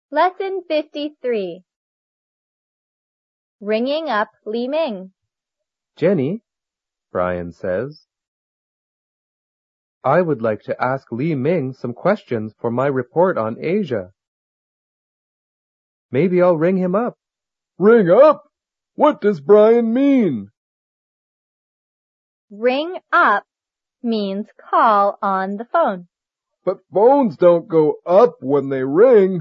Lesson 53. Ringing up Li Ming. Jenny, Brian says, I would like to ask Li Ming some questions for my report on Asia. Maybe I'll ring him up. Ring up? What does Brian mean? Ring up means call on the phone. But phones don't go up when they ring.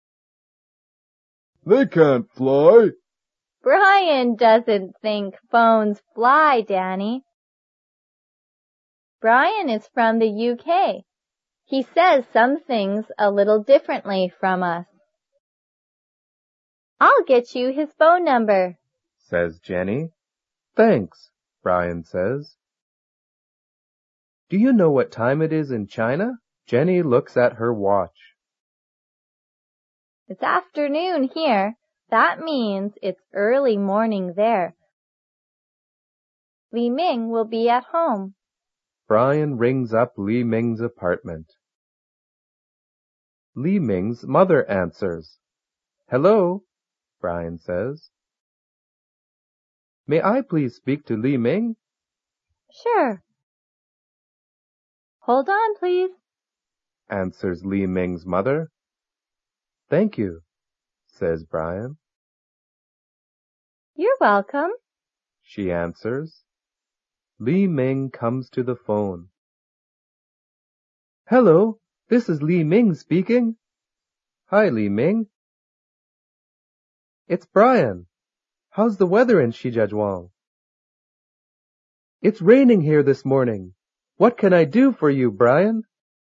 They can't fly. Brian doesn't think phones fly, Danny. Brian is from the UK. He says some things a little differently from us. I'll get you his phone number, says Jenny. Thanks, Brian says. Do you know what time it is in China? Jenny looks at her watch. It's afternoon here. That means it's early morning there. Li Ming will be at home. Brian rings up Li Ming's apartment. Li Ming's mother answers. Hello, Brian says. May I please speak to Li Ming? Sure. Hold on, please, answers Li Ming's mother. Thank you, says Brian. You're welcome, she answers. Li Ming comes to the phone. Hello, this is Li Ming speaking. Hi, Li Ming. It's Brian. How's the weather in Shijiazhuang? It's raining here this morning. What can I do for you, Brian?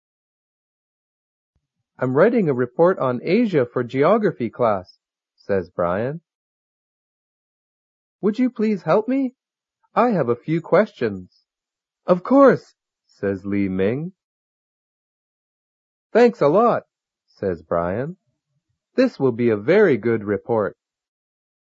I'm writing a report on Asia for geography class, says Brian. Would you please help me? I have a few questions. Of course, says Li Ming. Thanks a lot, says Brian. This will be a very good report.